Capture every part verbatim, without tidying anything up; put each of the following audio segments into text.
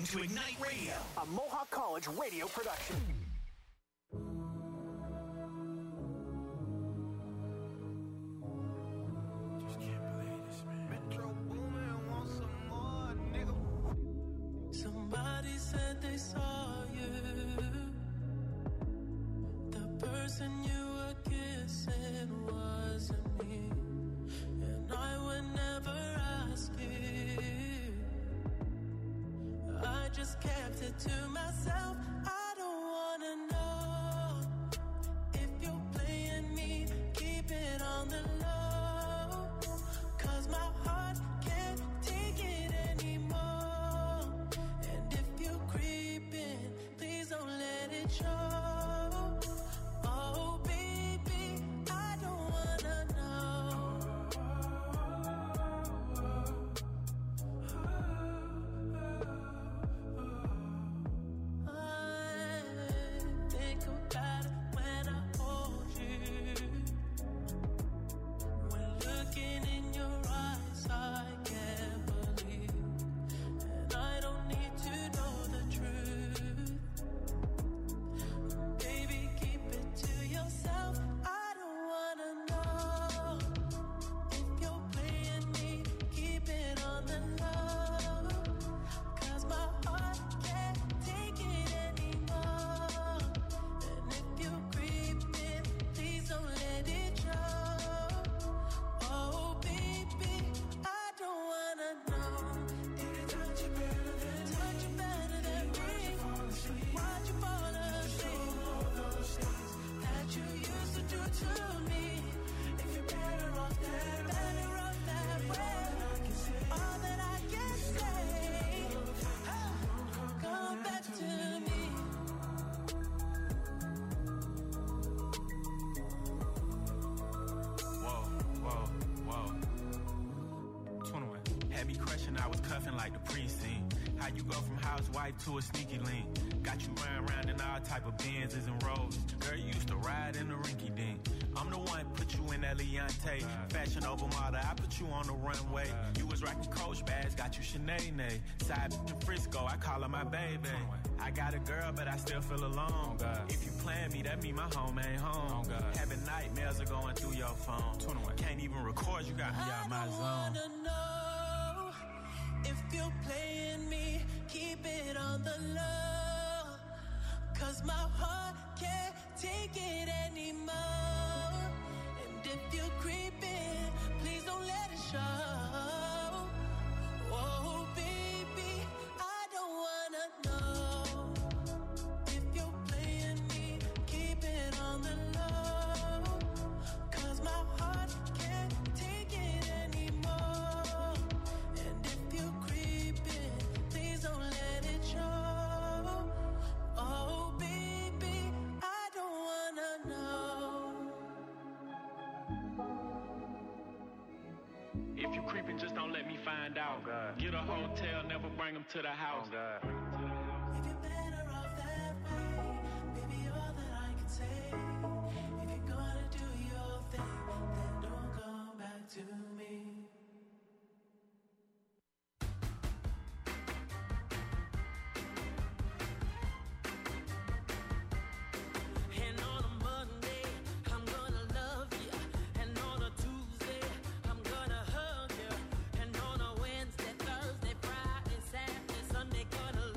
listening to Ignite Radio, a Mohawk College radio production. Just can't believe this, man. Metro Boomin wants some more, nigga. Somebody said they saw you. The person you were kissing wasn't me. And I would never ask you. I just kept it to myself. I don't wanna know if you're playing me. Keep it on the low, 'cause my heart can't take it anymore. And if you're creeping, please don't let it show. Oh baby, I don't wanna know. I think about it when I hold you. When looking in your eyes, I can't believe. And I don't need to know the truth. Baby, keep it to yourself. I don't wanna know if you're playing me. Keep it on the low, 'cause my heart can't take it anymore. And if you're creeping, please don't let it show. Oh baby, I don't wanna know. Did it touch you better than me? Touch you better than me? Why'd you fall asleep? All those things that you used to do to me. If you're better off that way, better off that way. All that I can say, come back to me. Whoa, whoa, whoa. twenty-one. Had me crushing, I was cuffing like the precinct. How you go from housewife to a sneaky link? Got you riding around in all type of Benzes and Rolls. Girl, you used to ride in the rinky dink. I'm the one put you in that Leontay. Fashion over model, I put you on the runway. You was rocking Coach bags, got you Sinead. Side in Frisco, I call her my baby. I got a girl, but I still feel alone. If you plan me, that mean my home ain't home. Having nightmares are going through your phone. Can't even record, you got me out my I zone. don't wanna know if you're playing me. Keep it on the low, 'cause my heart can't take it anymore. And if you're creeping, please don't let it show. Oh baby, I don't wanna know if you're playing me. Keep it on the low, 'cause my heart can't take it anymore. And if you're creeping, please don't let it show. Oh baby, I don't wanna know. If you creeping, just don't let me find out. Get a hotel, never bring them to the house. If you're better off that way, baby, all that I can say. If you're gonna do your thing, then don't come back to me. And on a Monday, I'm gonna love you. And on a Tuesday, I'm gonna hug you. And on a Wednesday, Thursday, Friday, Saturday, Sunday, gonna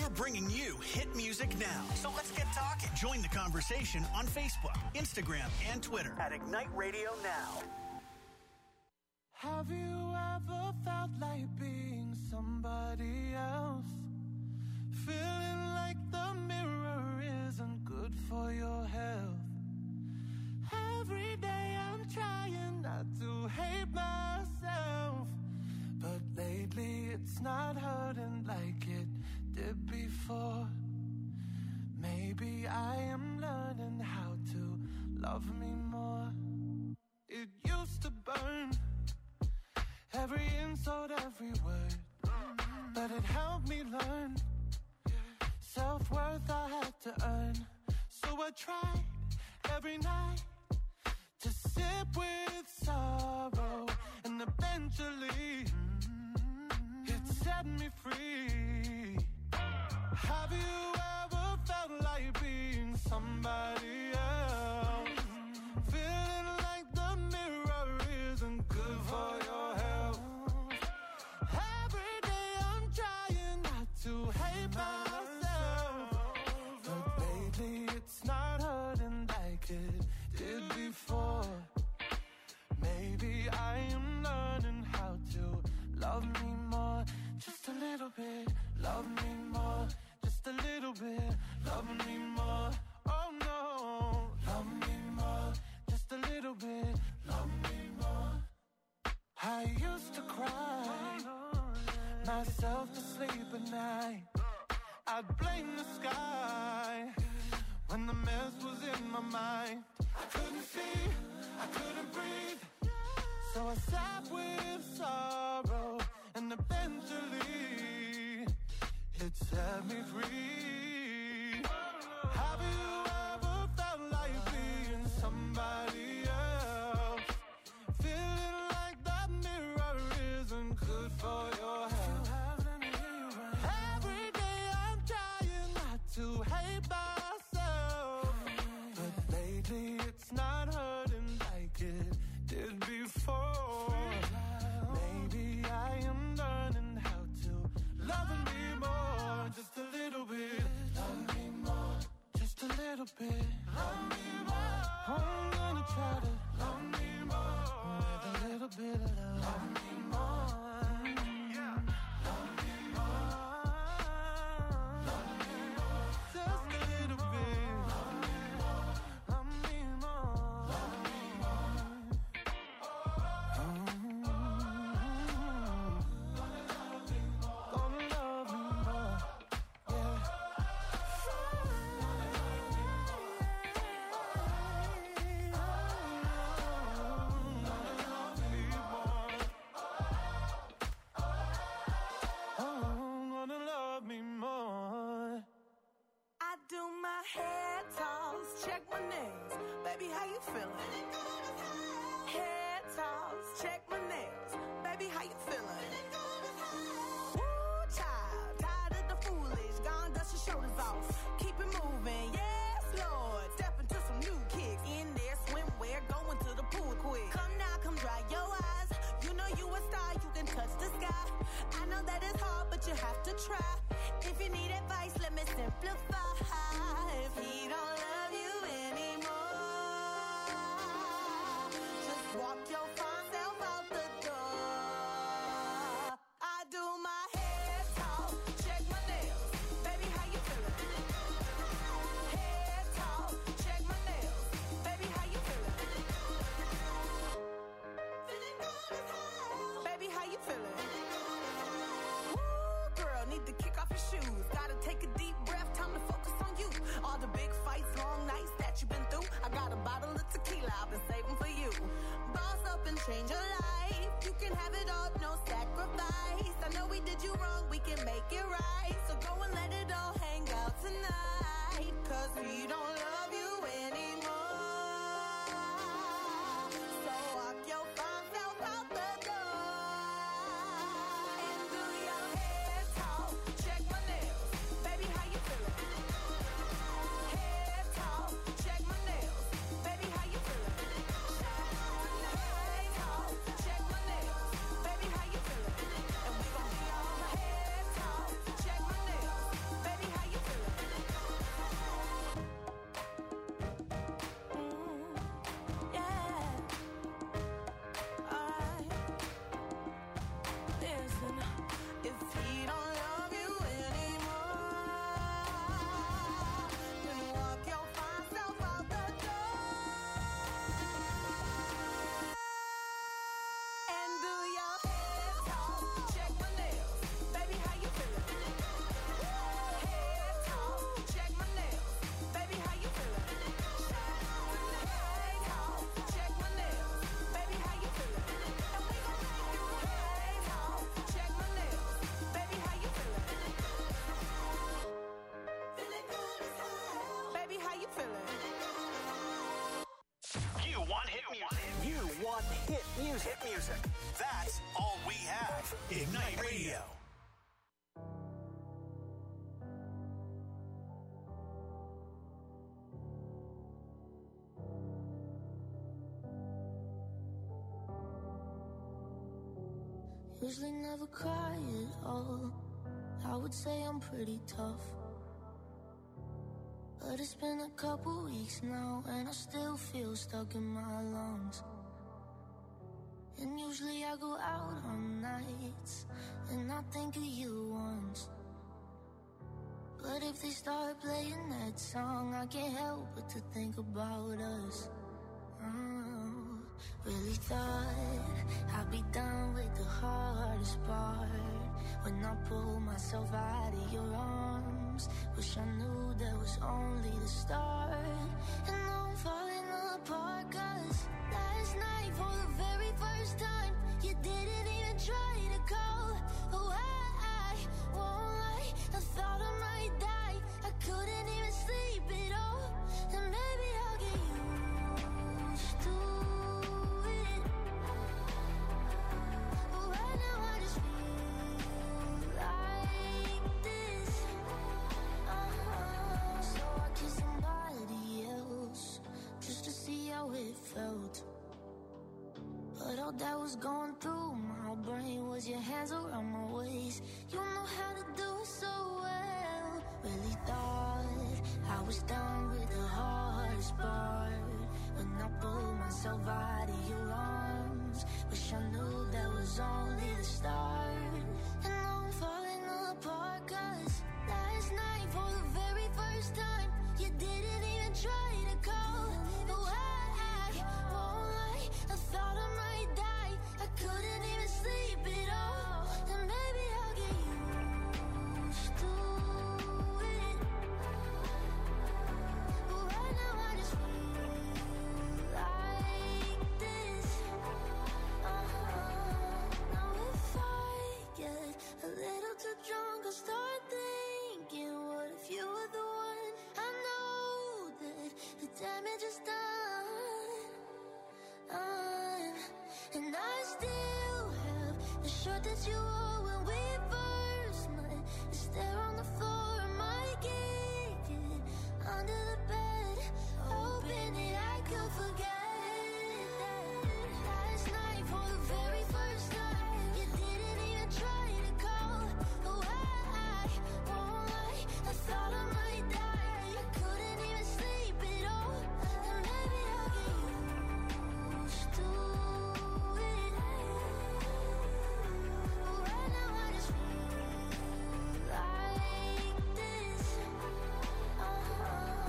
We're bringing you hit music now. So let's get talking. Join the conversation on Facebook, Instagram, and Twitter At Ignite Radio Now. Have you ever felt like being somebody else? Feeling like the mirror isn't good for your health. Every day I'm trying not to hate myself, but lately it's not hurting like it did before. Maybe I am learning how to love me more. It used to burn, every insult, every word, but it helped me learn self-worth I had to earn. So I tried every night to sip with sorrow, and eventually it set me free. Have you ever felt like being somebody else? Feeling like the mirror isn't good for your health. Every day I'm trying not to hate myself, but lately it's not hurting like it did before. Maybe I am learning how to love me more, just a little bit. Love me more, just a little bit. Love me more, oh no. Love me more, just a little bit. Love me more. I used to cry myself to sleep at night. I'd blame the sky when the mess was in my mind. I couldn't see, I couldn't breathe, so I sat with sorrow, and eventually it set me free. Have you ever felt like being somebody else? Feeling like that mirror isn't good for your health. Every day I'm trying not to hate myself, but lately it's not hurting like it did before. Maybe I am learning how to love me more, just a little bit. Love me more, just a little bit. Love me more. I'm gonna try to love me more with a little bit of love. Love me more. Yeah. Love me more. Love me more. Just a little bit. Love me more. Love me more. Love me more. Gonna love me more. Gonna love me more. Yeah. Oh, gonna love me more. I do my hair toss, check my nails. Baby, how you feeling? Hair toss, check my nails. Baby, how you feeling? Woo, child, tired of the foolish. Gone, dust your shoulders off. Keep it moving, yes, Lord. Step into some new kicks. In there, swimwear, going to the pool quick. Come now, come dry your eyes. You know you a star, you can touch the sky. I know that it's hard, but you have to try. If you need advice, let me simplify. If he don't love you anymore, just walk your fine self out the door. I do my hair talk, check my nails. Baby, how you feeling? Hair talk, check my nails. Baby, how you feeling? Feeling good as hell. Baby, how you feeling? Woo, girl, need to kick off your shoes. Gotta take a deep breath, time to focus on you. All the big fights, long nights that you've been through. I got a bottle of tequila I've been saving for you. Boss up and change your life. You can have it all, no sacrifice. I know we did you wrong, we can make it right. So go and let it all hang out tonight. Cause he don't love you anymore. So walk your fine self out the door. And do your hair talk, check my nails. Baby, how you feeling? Hair talk, check my nails. Baby, how you feeling? Hair talk, check my nails. Baby, how you feeling? And we gon' be all hair talk, music. That's all we have. Ignite Radio. Usually never cry at all. I would say I'm pretty tough, but it's been a couple weeks now and I still feel stuck in my lungs. And usually I go out on nights and I think of you once, but if they start playing that song, I can't help but to think about us. Oh, really thought I'd be done with the hardest part when I pull myself out of your arms. Wish I knew that was only the start. And now I'm falling apart, cause last night for the very first time you didn't even try to call. Oh, I, I won't lie, I thought I might die. I couldn't even sleep at all. And maybe I'll get used to it, but right now I just feel like this. Uh-huh. So I kissed somebody else just to see how it felt, but all that was going through my brain was your hands around my waist. You know how to do it so well. Really thought I was done with the hardest part when I pulled myself out of your arms. Wish I knew that was only the start. And now I'm falling apart, cause last night for the very first time you didn't even try to call. Oh, I, I won't lie, I thought I might die. I couldn't even sleep at all. And maybe I'll get used to it, but right now I just feel like this. Uh-huh. Now if I get a little too drunk, I'll start thinking, what if you were the one? I know that the damage is done, done. And I still have the shirt that you wore when we first met. It's there on the floor, I might kick it under the bed, hoping that I could forget that last night for the very first time you didn't even try to call. Oh, I, I won't lie, I thought I might die. I couldn't even sleep at all. And maybe I'll get used to it, but right now I just feel like this. Uh-huh.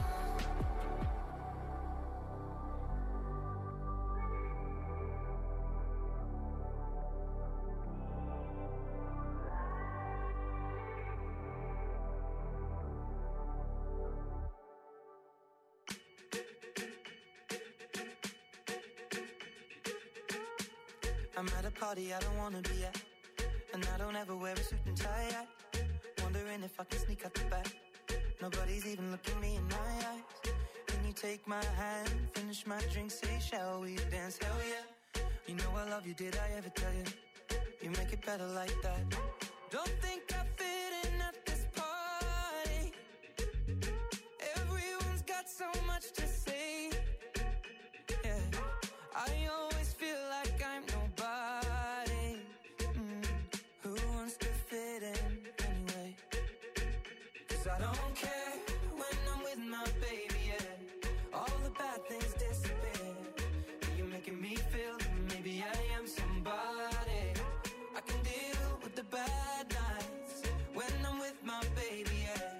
I'm at a party I don't wanna be at, and I don't ever wear a suit and tie at. Wondering if I can sneak out the back. Nobody's even looking me in my eyes. Can you take my hand, finish my drink, say shall we dance? Hell yeah. You know I love you, did I ever tell you? You make it better like that. Don't think I fit in at this party. Everyone's got so much to say. Yeah, I always feel like I'm nobody. Mm. Who wants to fit in anyway? Cause I don't care when I'm with my baby, yeah. All the bad things disappear. You're making me feel that maybe I am somebody. I can deal with the bad nights when I'm with my baby, yeah.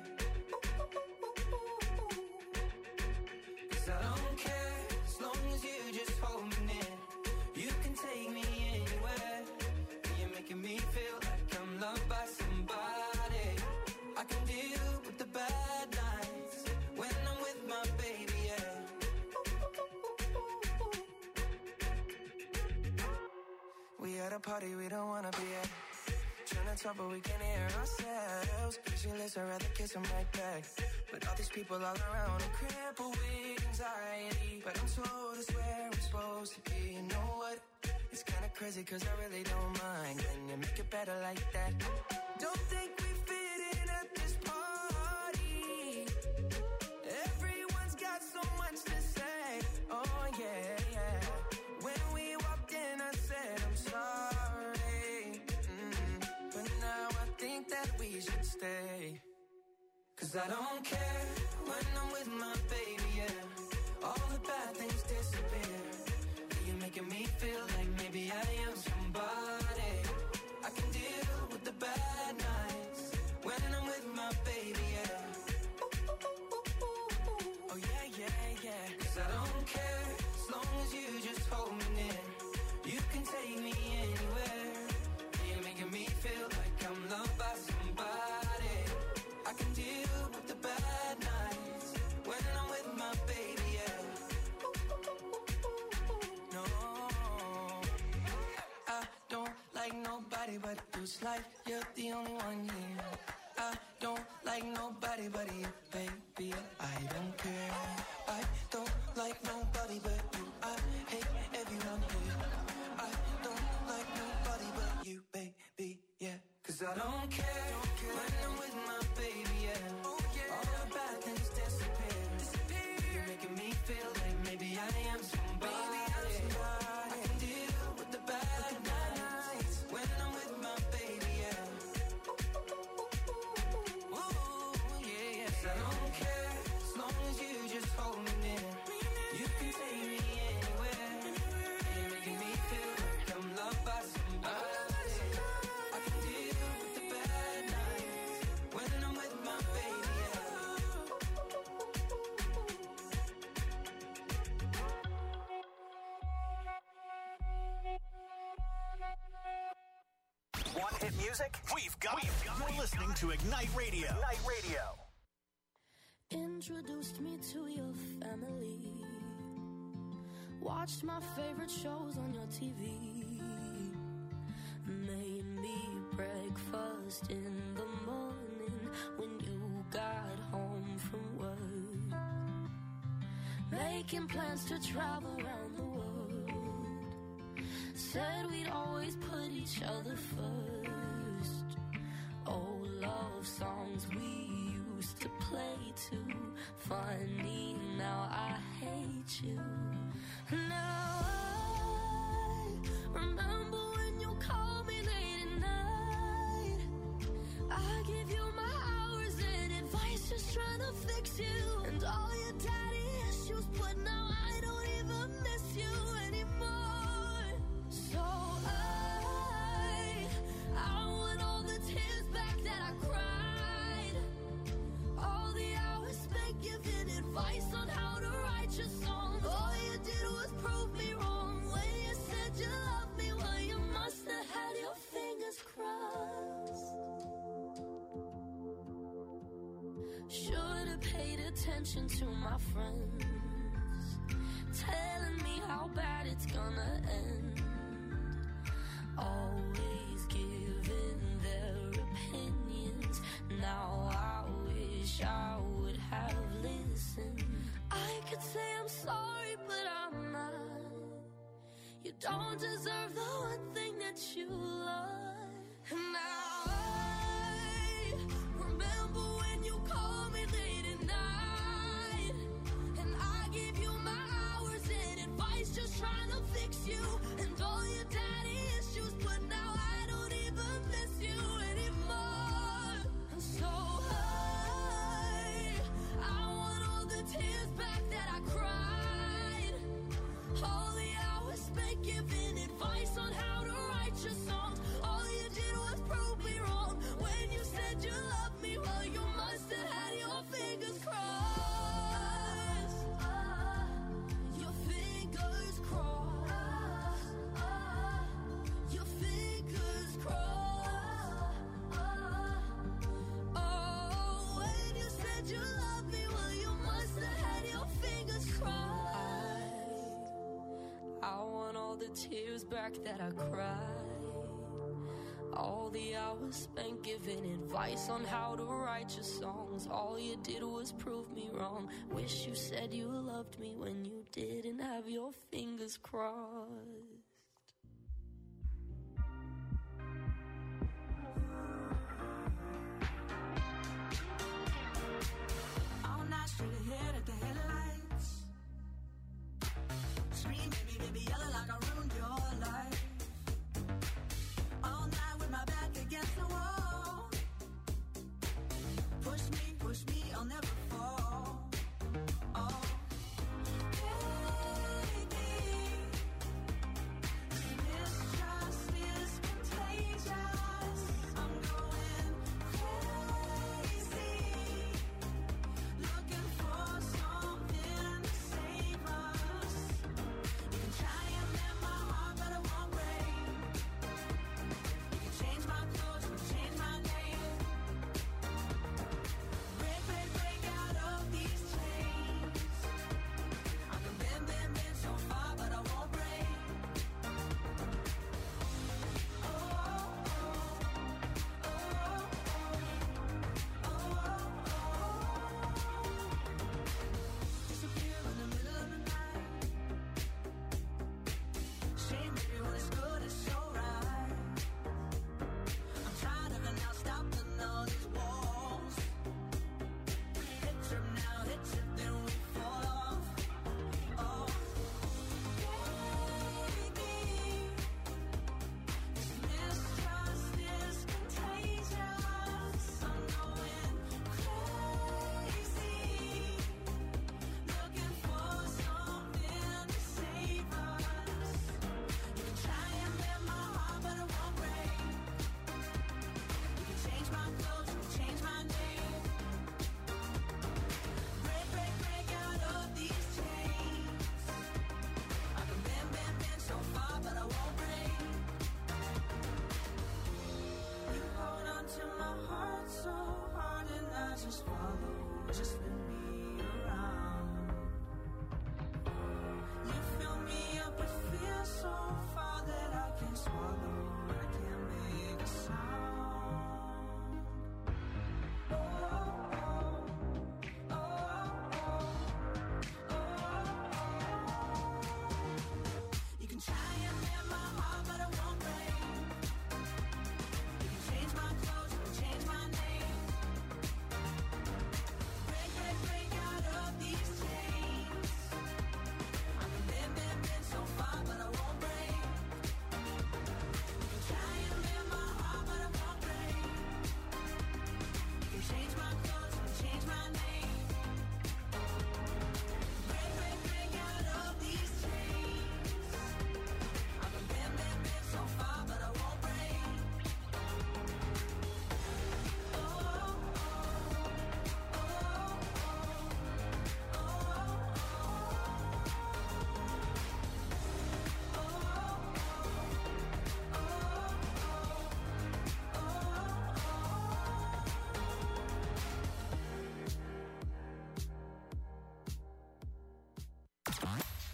Cause I don't care as long as you just hold me near. You can take me anywhere. You're making me feel like I'm loved by somebody. I can deal with the bad nights when I'm with my baby, yeah. We at a party we don't wanna be at. Trying to talk but we can hear ourselves. Pictureless, I'd rather kiss them right back. But all these people all around, I'm crippled with anxiety. But I'm told it's where I'm supposed to be. You know what? It's kinda crazy cause I really don't mind. Can you make it better like that? Don't think we fit in at this party. Everyone's got so much to say. Oh yeah, yeah. When we walked in I said I'm sorry. Mm. But now I think that we should stay. Cause I don't care when I'm with my baby, yeah. All the bad things disappear. You're making me feel like maybe I am somebody. I can deal with the bad nights when I'm with my baby, yeah. Oh yeah, yeah, yeah. Cause I don't care as long as you just hold me near. You can take me anywhere. You're making me feel like I'm loved by somebody. I can deal with the bad nights when I'm with my baby, yeah. No, I don't like nobody but you. It's like you're the only one here. I don't like nobody but you, baby. I don't care. I don't like nobody but you. I hate everyone here. I don't like nobody but you, baby, yeah. Cause I don't care when I'm with my baby, yeah. All the bad things disappear. You're making me feel like maybe I am somebody. I can deal with the bad nights when I'm with my baby, yeah. Ooh, yeah, yeah. 'Cause I don't care as long as you just hold me near. You can take me anywhere. You're making me feel like I'm loved by somebody. I can deal with the bad nights when I'm with my baby, yeah. Want hit music? We've got it. You're listening to Ignite Radio. Ignite Radio. Introduced me to your family. Watched my favorite shows on your T V. Made me breakfast in the morning when you got home from work. Making plans to travel around the world. Said we'd always put each other first. Old love songs we used to play too. Funny, now I hate you. Now I remember when you called me late at night. I give you my hours and advice, just trying to fix you. And all your daddy issues, but now I don't even miss you anymore. So I, I want all the tears back that I cried. All the hours spent giving advice on how to write your songs. All you did was prove me wrong when you said you loved me. Well, you must have had your fingers crossed. Should have paid attention to my friends, telling me how bad it's gonna end. Always giving their opinions. Now I wish I would have listened. I could say I'm sorry, but I'm not. You don't deserve the one thing that you love. And now I remember when you called me late at night. And I gave you my hours and advice, just trying to fix you. And all your daddy issues, but now I don't even miss you anymore. And so I, I want all the tears back that I cried. All the hours spent giving advice on how to write your songs. All you did was prove me wrong when you said you loved me. Well, you must have had your fingers crossed. Your fingers crossed. Your fingers crossed. Oh, when you said you loved me, well, you must have had your fingers crossed. I want all the tears back that I cried. All the hours spent giving advice on how to write your songs. All you did was prove me wrong. Wish you said you loved me when you didn't have your fingers crossed.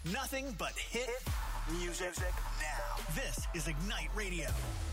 Nothing but hit Music now. This is Ignite Radio.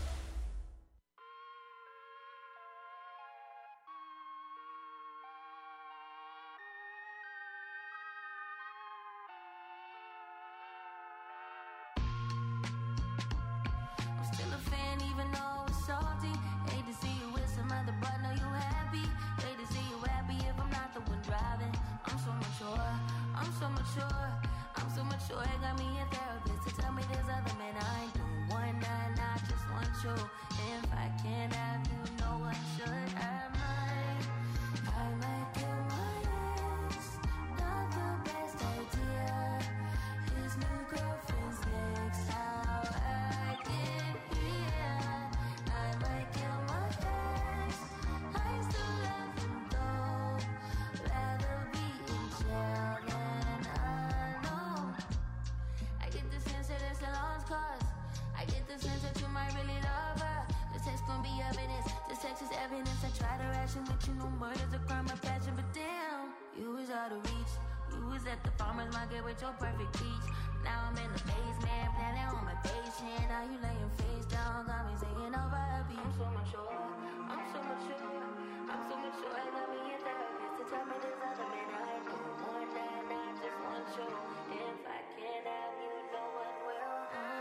I'm still a fan even though it's salty. Hate to see you with some other, but know you happy. Hate to see you happy if I'm not the one driving. I'm so mature, I'm so mature, I'm so mature. It got me a therapist to tell me there's other men I ain't doing one night, I just want you. If I can't have you, no one should. I might, I might kill my ex. Not the best idea. His new girlfriend's next. How I get here. I might kill my ex. I still love him though. Rather be in jail than alone. I get the sense that it's a lost cause. I get the sense that you might really love her. This text gon' be evidence. This text is evidence. I try to ration with you. No murder's a crime of passion, but damn, you was out of reach. You was at the farmer's market with your perfect peach. Now I'm in the basement, planning on my patient. Now you laying face down, got me singing over a beat. I'm so mature, I'm so mature, I'm so mature. I got me a therapist to tell me there's other men I ain't doing one night, I just want you. If I can't have you, no one will.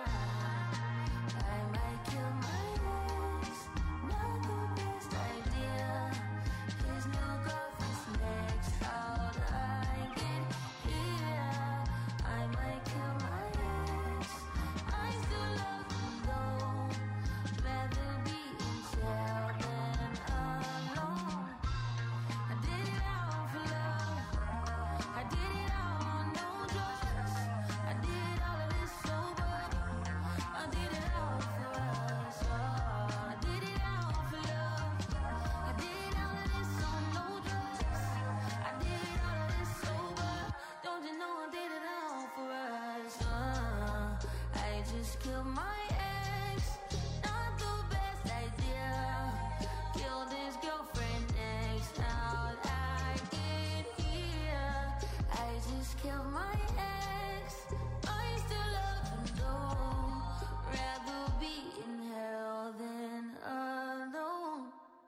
I might kill my ex, not the best idea. His new girlfriend's next. How'd I get here? I might kill my ex. I still love him though. Rather be in jail than alone. I did it all for love. I did it all on no drugs. I did all of this sober. I did it all for us all. I did it all for love. I did all of this on no drugs. I did all of this sober. Don't you know I did it all for us? Uh, I just killed my ex. Not the best idea. Killed his girlfriend next. How'd I get here? I just killed my ex. I still love him though. Rather be in hell than alone.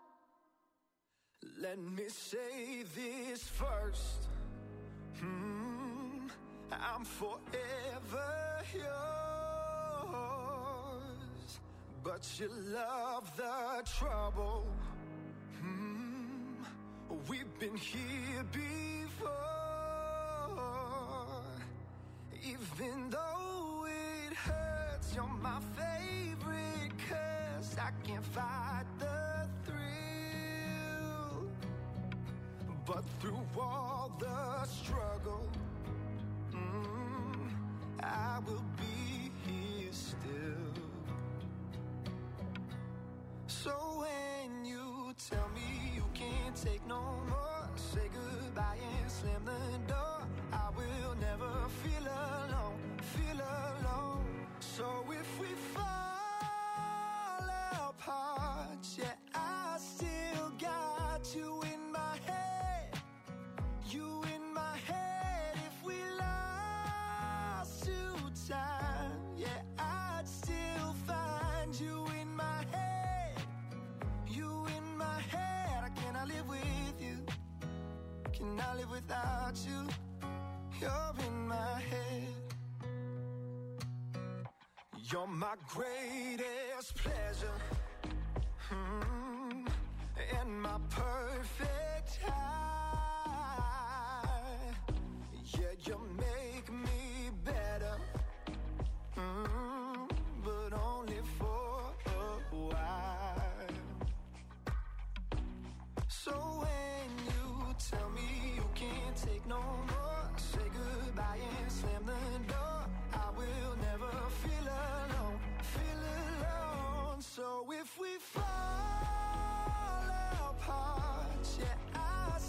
Let me say this first. Hmm, I'm forever yours, but you love the trouble. Hmm, we've been here before. Even though it hurts, you're my favorite curse. I can't fight the thrill, but through all the struggle, mm, I will be here still. So when you tell me you can't take no more, say goodbye and slam the door. I will never feel alone, feel alone. So if we fall apart, yeah, I still got you in my head, you in my head. If we lost to time, yeah, I'd still find you in my head, you in my head. I cannot live with you, cannot live without you. You're in my head. You're my greatest pleasure, hmm, and my perfect high. Yeah, you make me better, hmm, but only for a while. So when you tell me you can't take no more, say goodbye and slam the door. I will never feel alone, feel alone. So if we fall apart, yeah, I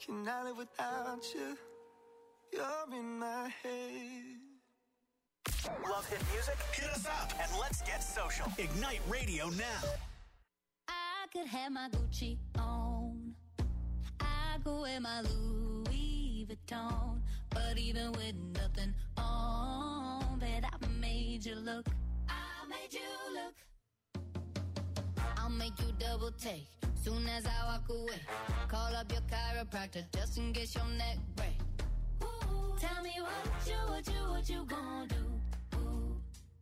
Cannot live without you. You're in my head. Love hit music? Hit us up and let's get social. Ignite Radio now. I could have my Gucci on. I go wear my Louis Vuitton. But even with nothing on, bet I made you look. I made you look. I'll make you double take soon as I walk away. Call up your chiropractor just in case your neck break. Ooh, tell me what you, what you, what you gonna do? Ooh.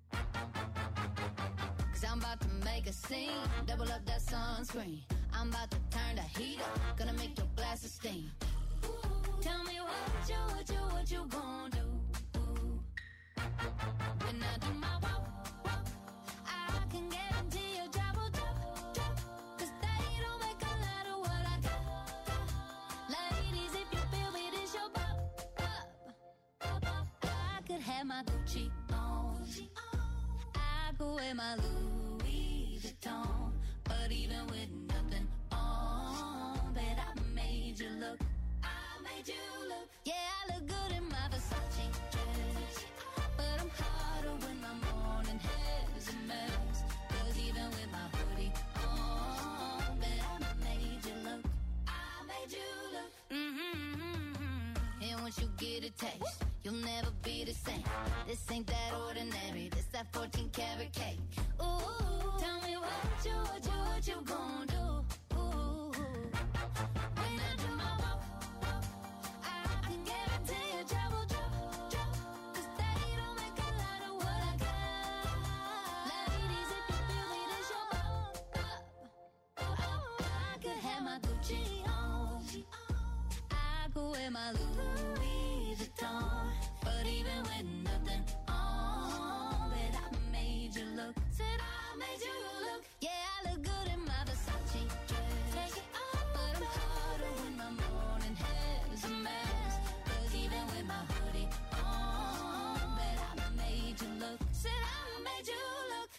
Cause I'm about to make a scene. Double up that sunscreen. I'm about to turn the heat up. Gonna make your glasses steam. Ooh, tell me what you, what you, what you gonna do? Ooh. When I do my walk, walk, I can guarantee your job will drop, drop. Cause they don't make a lot of what I got, got. Ladies, if you feel me, this your bop, bop, bop, bop. I could have my Gucci on. I could wear my Louis Vuitton. But even with nothing on, bet I made you look. I made you look. Yeah, I look good in my Versace dress. But I'm hotter when my morning hair's a mess. Cause even with my hoodie on, bet I made you look. I made you look. Mm-hmm. And once you get a taste, you'll never be the same. This ain't that ordinary. This that fourteen karat cake. Ooh, tell me what you, what you, what you gon' do? Ooh, when I do my walk, walk, I can guarantee your job will drop, drop. Cause they don't make a lot of what I got. Ladies, if you feel me, this your bop, bop, bop. I could have my Gucci on. I could wear my Louis Vuitton. But even with nothing on, bet I made you look. Said I made you look. Yeah, I look good in my Versace dress. Take it off, but I'm hotter when my morning hair's a mess. Cause even with my hoodie on, bet I made you look. Said I made you look.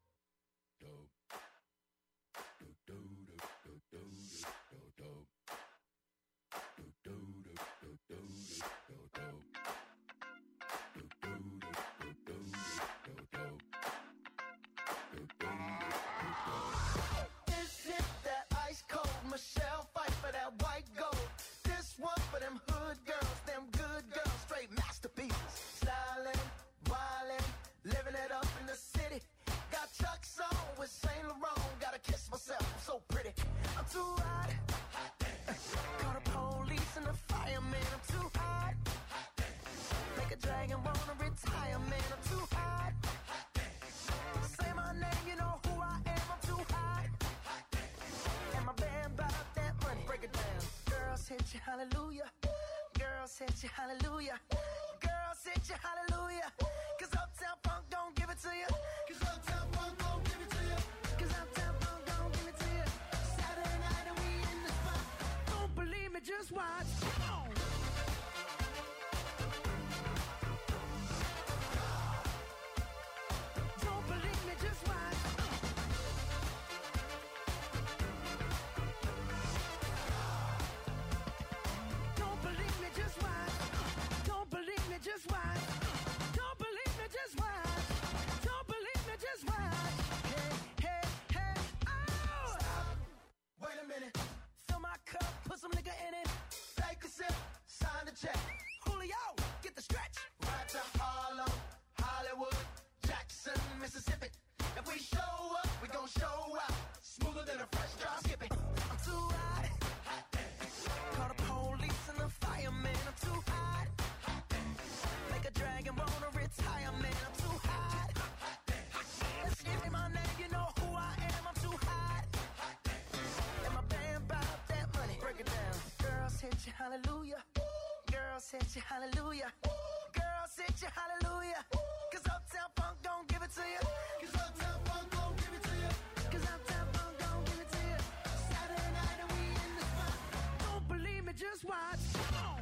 This hit that ice cold Michelle fight for that white gold. This one for them hood girls, them good girls, straight masterpieces. Styling, wildin', living it up in the city. Got Chuck's on with Saint Laurent. Gotta kiss myself, I'm so pretty. I'm too hot. Call the police and the fireman. I'm too hot. Make a dragon wanna retire, man. I'm too hot. Say my name, you know who I am. I'm too hot. And my band bought that money. Break it down. Girls hit you, hallelujah. Girls hit you, hallelujah. Girls hit you, hallelujah. Cause Uptown Funk don't give it to you. Cause Uptown Funk don't give it to you. Cause Uptown Funk don't give it to you. Saturday night and we in the spot. Don't believe me, just watch. Come on. Don't believe me, just watch. Don't believe me, just watch. Don't believe me, just watch. Don't believe me, just watch. Don't believe me, just watch. Hey, hey, hey, oh! Stop. Wait a minute. Fill my cup, put some nigga in it. Take a sip, sign the check. Julio, get the stretch. Right to Harlem, Hollywood, Jackson, Mississippi. If we show up, we gon' show out. Smoother than a fresh drop skipping. I'm too hot. Call the police and the fireman. I'm too hot. Make a dragon wanna retire, man. I'm too hot. Let's say my name, you know who I am. I'm too hot. And my band bought that money. Break it down. Girls hit you, hallelujah. Girls hit you, hallelujah. Girls hit you, hallelujah. Cause Uptown Funk don't give it to you. Cause Uptown Funk don't give it to you. Cause Uptown Funk don't give it to you. Saturday night and we in the spot. Don't believe me, just watch. Come on.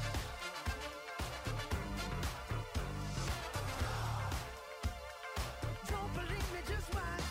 Don't believe me, just watch.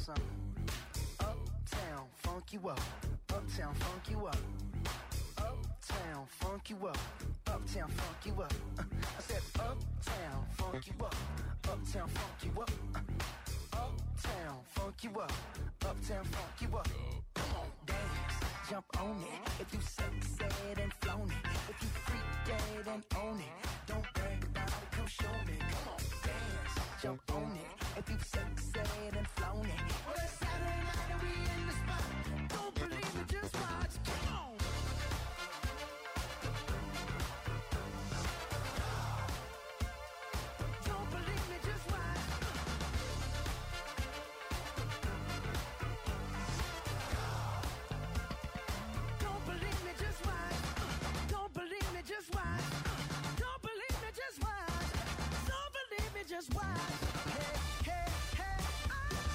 some. Uptown, funk you up. Uptown, funk you up. Uptown, funk you up. Uptown, funk you up. Uh, I said uptown, funk you up. Uptown, funk you up. Uh, uptown, funk you up. Uptown, funk you up. Come on, dance, jump on it. If you succeed and flown it. If you freak dead and own it. Don't brag about it, come show me. Come on, dance, jump on it. If you succeed and flown it. Well, it's Saturday night and we in the spot. Don't believe it, just watch. Come on. Don't believe me, just watch. Don't believe me, just watch. Don't believe me, just watch. Don't believe me, just watch. Don't believe me, just watch. Hey, hey, hey, oh!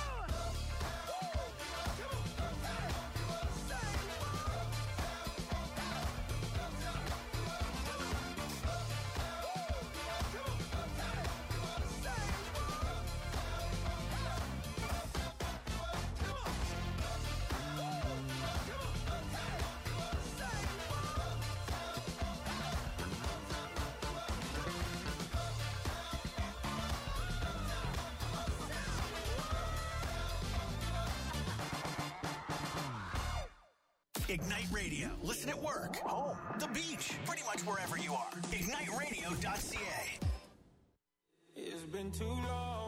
Ignite Radio. Listen at work, home, the beach, pretty much wherever you are. ignite radio dot c a. It's been too long.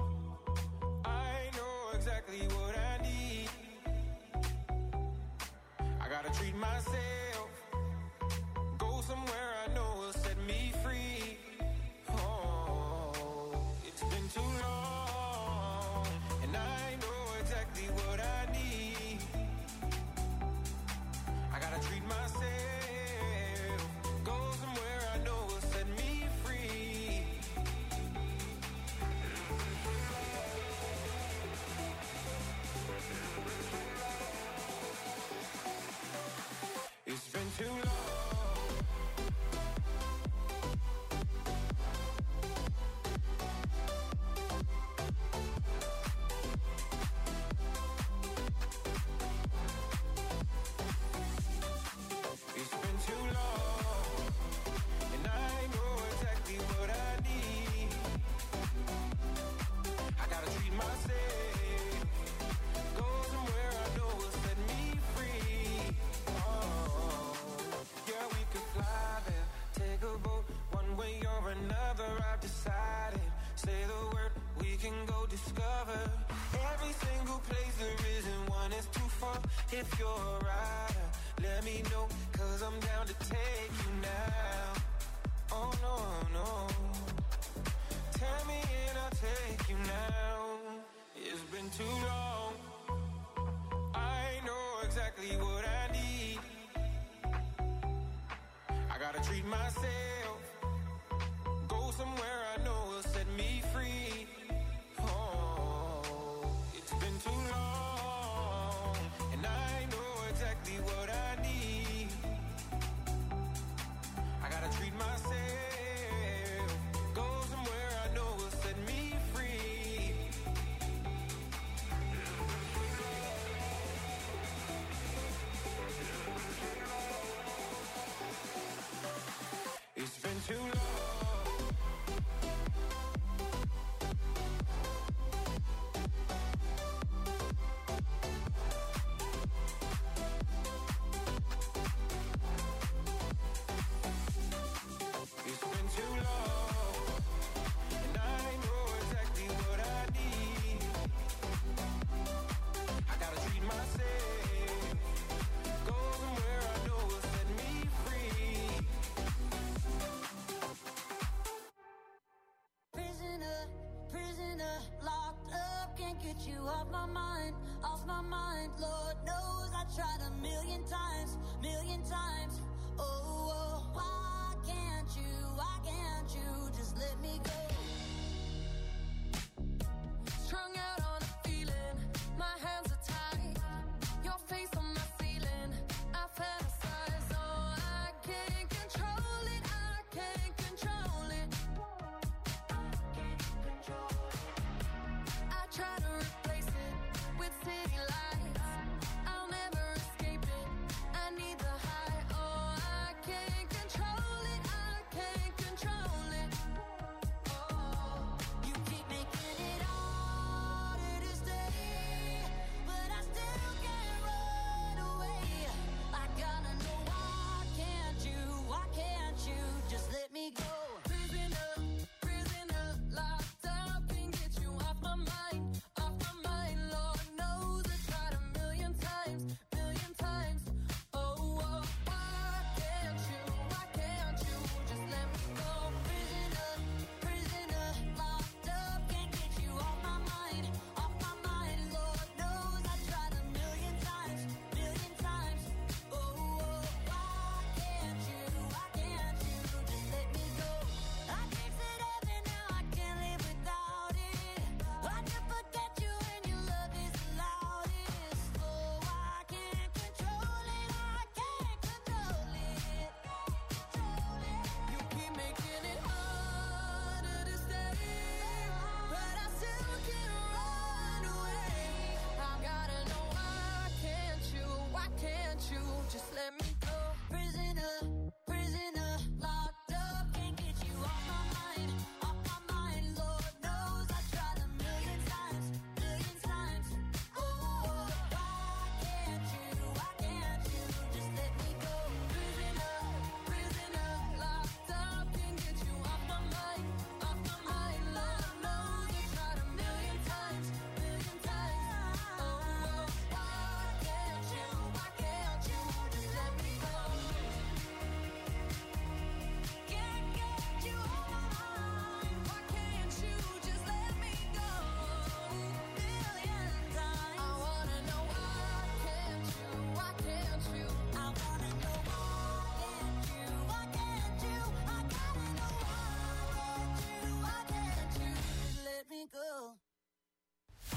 I know exactly what I need. I gotta treat myself. Go somewhere I know will set me free. Oh, it's been too long. And I know exactly what I need. I gotta treat myself. Go somewhere I know will set me free. It's been too long. It's been too long, and I know exactly what I need. I gotta treat myself. Go somewhere I know will set me free. Oh, yeah, we could fly there, take a boat, one way or another. I've decided. Say the word, we can go discover every single place there isn't one is too far. If you're a rider, let me know, cause I'm down to take you now. Oh no, no. Tell me and I'll take you now. It's been too long. I know exactly what I need. I gotta treat myself. Go somewhere I know will set me free. Oh, it's been too long. And I know exactly what I need. I gotta treat myself. Go somewhere I know will set me free. It's been too long. It's been too long, and I know exactly what I need. I gotta treat myself. Go somewhere I know will set me free. Prisoner, prisoner, locked up, can't get you off my mind, off my mind. Lord knows I tried a million times, million times. Oh, oh, why can't you, why can't you just let me go? Strung out on a feeling, my hands are tied. Your face on my ceiling, I fantasize. Oh, I can't control it, I can't control it. I try to replace it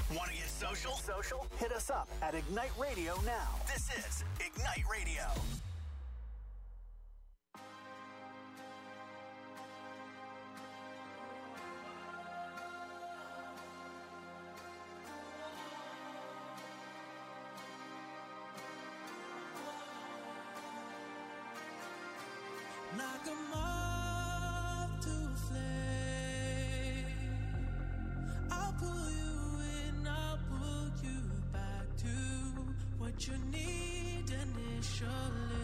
Want to get social? Social? Hit us up at Ignite Radio now. This is Ignite Radio. Like a moth to a flame, I'll pull you in, I'll pull you back to what you need initially.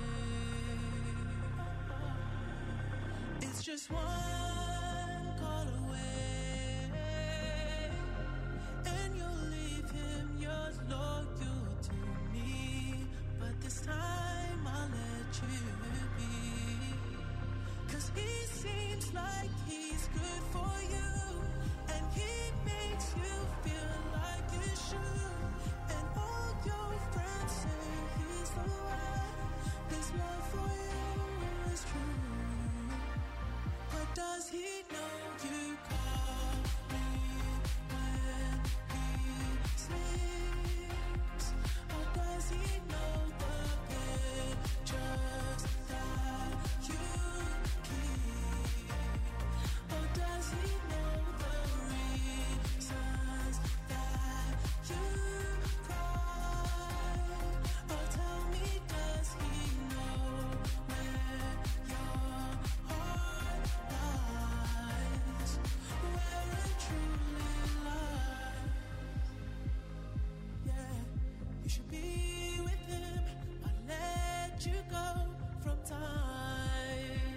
It's just one call away, and you'll leave him yours loyal to me. But this time I'll let you be. 'Cause he seems like he's good for you, and he makes you feel like you should. And all your friends say he's the one. His love for you is true. But does he know you call me when he sleeps? Or does he know the pictures that you keep? Or does he know the reasons that you cry? Or tell me, does he know where your heart lies? Where it truly lies? Yeah, you should be with him. I'll let you go from time.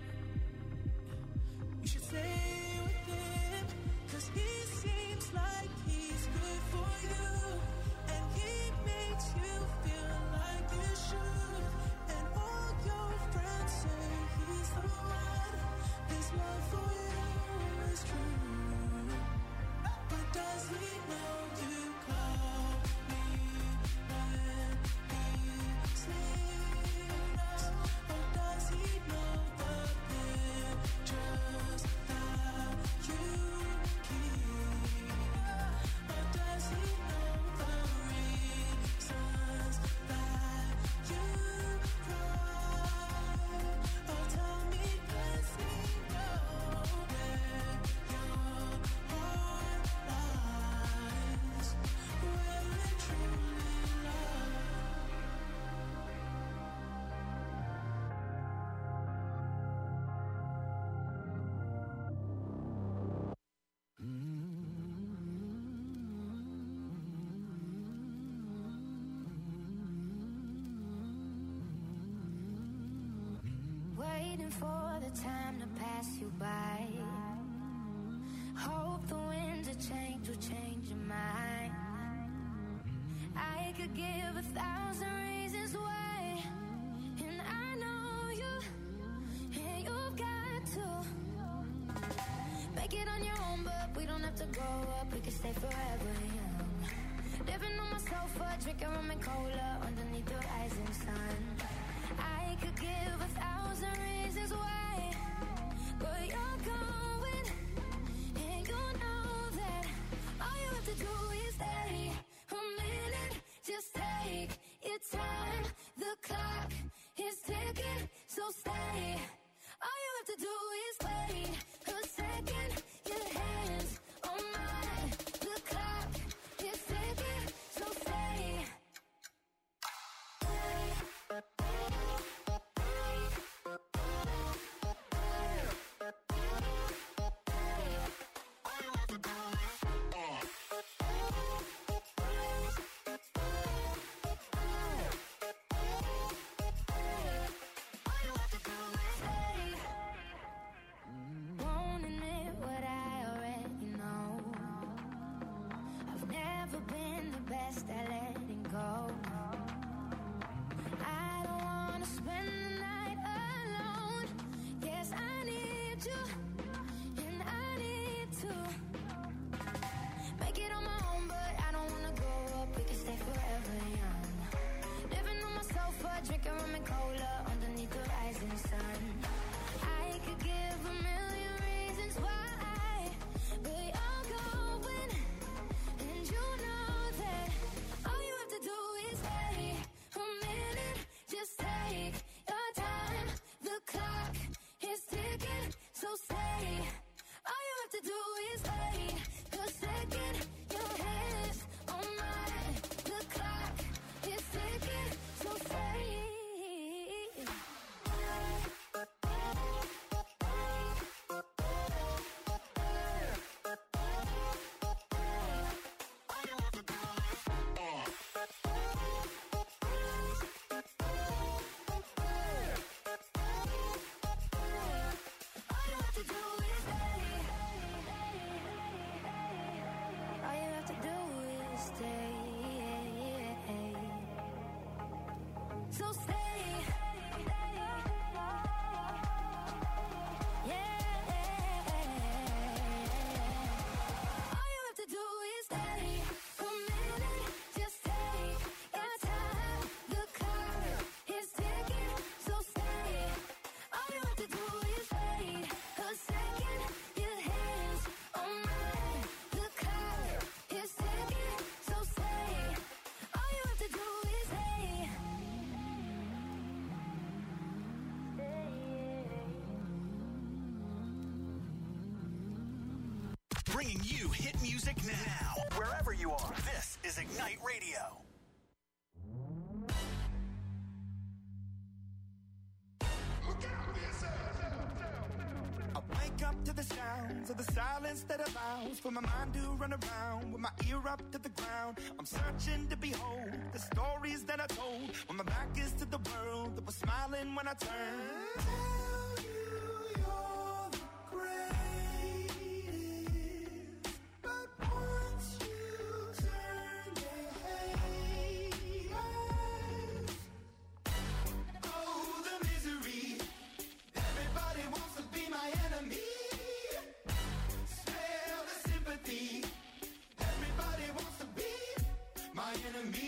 You should stay with him, 'cause he seems like he's good for you, and he makes you feel like you should. And all your friends say he's the one. His love for you is true. But does he know you call me when he sleeps? Or does he know the pictures that you keep? Or does he know the reasons that you cry? Or tell me, does he know where your heart lies? Where it truly lies? Waiting for the time to pass you by. Hope the winds of change will change your mind. I could give a thousand reasons why, and I know you, and you've got to make it on your own, but we don't have to grow up, we can stay forever young. Living on my sofa, drinking rum and cola underneath the rising sun. I could give a thousand reasons why, but you're going, and you know that all you have to do is stay a minute. Just take your time, the clock is ticking, so stay. All you have to do is wait a second, your hands on mine, the clock is ticking, so stay. Won't admit what I already know. I've never been the best at letting go. I don't wanna spend the night alone. Yes, I need you, and I need to make it on my own, but I don't wanna grow up, we can stay forever young. Living on my sofa, drinking rum and cola underneath the rising sun. I could give a million reasons why, but you're going, and you so stay. Yeah. All you have to do is stay. A minute, just take your time. The clock is ticking, so stay. All you have to do is wait a second. Your hands on mine. The clock is ticking, so stay. All you have to do is stay. Bringing you hit music now. Wherever you are, this is Ignite Radio. I wake up to the sounds of the silence that allows for my mind to run around with my ear up to the ground. I'm searching to behold the stories that I told when my back is to the world that was smiling when I turned. Tell you you're the greatest, but once you turn, they hate us. Oh, the misery. Everybody wants to be my enemy. Smell the sympathy. Everybody wants to be my enemy.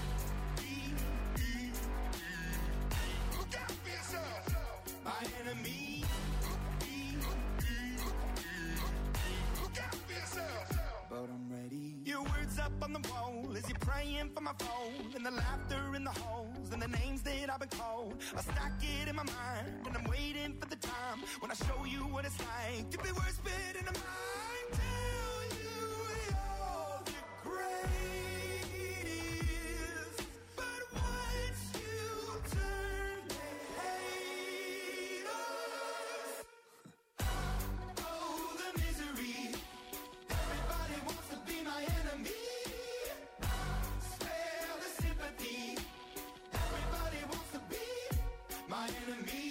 Look out for yourself. My enemy. Look out for yourself. But I'm ready. Your words up on the wall as you're praying for my phone, and the laughter in the halls and the names that I've been called. I stack it in my mind and I'm waiting for the time when I show you what it's like to be worse fit in a mind. Tell you you're the greatest, but once you turn, they hate us. Oh, the misery. Everybody wants to be my enemy. Spare the sympathy. Everybody wants to be my enemy.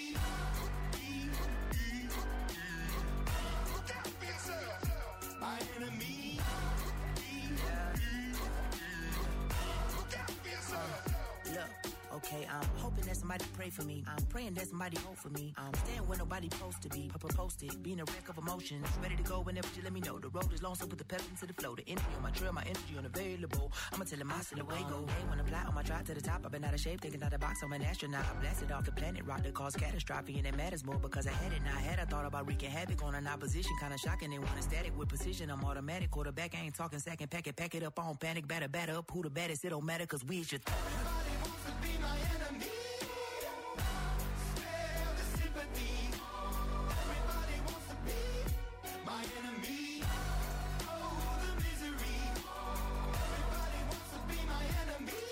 Look out for yourself. My enemy. Look out for yourself. Look, okay, I'm hoping that somebody pray for me. I'm praying that somebody hope for me. I'm staying where nobody supposed to be. Papa posted, being a wreck of emotions. Ready to go whenever you let me know. The road is long, so put the pep into the flow. The energy on my trail, my energy unavailable. I'ma tell him I still away go. Hey, when I fly on my drive to the top, I've been out of shape, thinking out the box. I'm an astronaut. I blasted off the planet, rock that caused catastrophe, and it matters more because I had it. Now I had I thought about wreaking havoc on an opposition, kinda shocking. They want a static with precision. I'm automatic, quarterback. I ain't talking second packet, pack it up on panic, batter, batter up. Who the baddest? It don't matter, cause we is your th- Everybody wants to be my enemy. Spare the sympathy. Everybody wants to be my enemy. Oh, the misery. Everybody wants to be my enemy.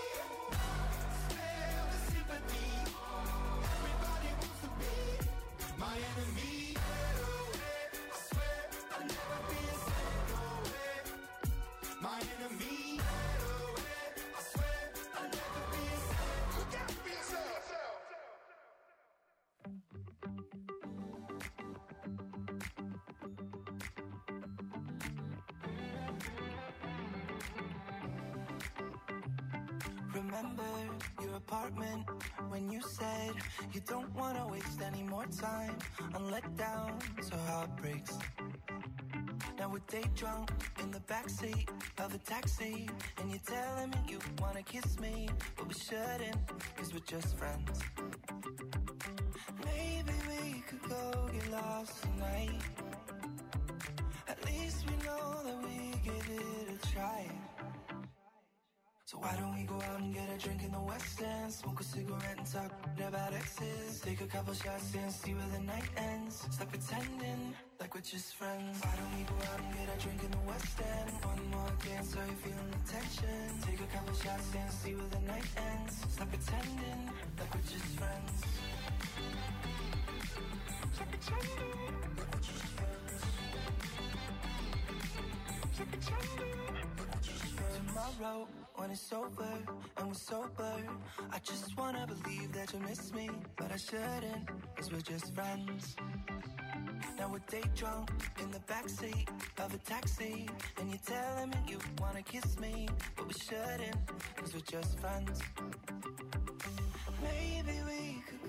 Spare the sympathy. Everybody wants to be my enemy. I swear I'll never be a single way. My enemy. I swear I'll never be a single. Look out for yourself. Remember your apartment when you said you don't want to waste any more time on letdowns or heartbreaks. Now we're day drunk in the backseat of a taxi, and you're telling me you wanna kiss me, but we shouldn't, cause we're just friends. Maybe we could go get lost tonight. At least we know that we give it a try. So why don't we go out and get a drink in the West End, smoke a cigarette and talk about exes, take a couple shots and see where the night ends. Stop pretending like we're just friends. Why don't we go out and get a drink in the West End, one more dance, are you feeling the tension? Take a couple shots and see where the night ends. Stop pretending like we're just friends. Stop pretending like we're just friends. Stop pretending like we're just friends. Tomorrow when it's over and we're sober, I just wanna believe that you miss me, but I shouldn't, cause we're just friends. Now we're day drunk in the backseat of a taxi, and you're telling me you wanna kiss me, but we shouldn't, cause we're just friends.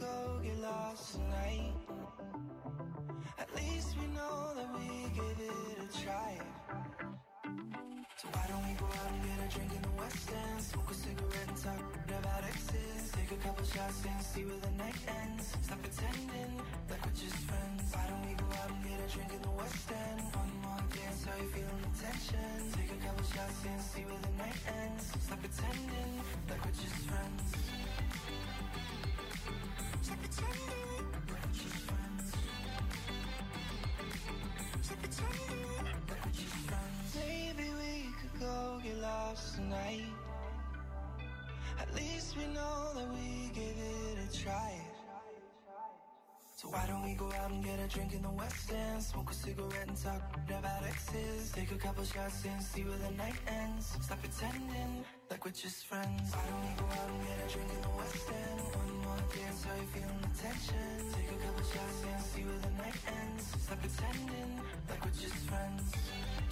go get lost tonight. At least we know that we gave it a try. So why don't we go out and get a drink in the West End, smoke a cigarette and talk about exes, take a couple shots and see where the night ends. Stop pretending like we're just friends. Why don't we go out and get a drink in the West End? One more dance, how you feeling the tension? Take a couple shots and see where the night ends. Stop pretending like we're just friends. Stop pretending like we're just friends. Stop pretending like we're just friends. Maybe we could go get lost tonight. At least we know that we gave it a try. So why don't we go out and get a drink in the West End, smoke a cigarette and talk about exes, take a couple shots and see where the night ends. Stop pretending like we're just friends. Why don't we go out and get a drink in the West End? One more dance, how you feeling the tension? Take a couple shots and see where the night ends. Stop pretending like we're just friends.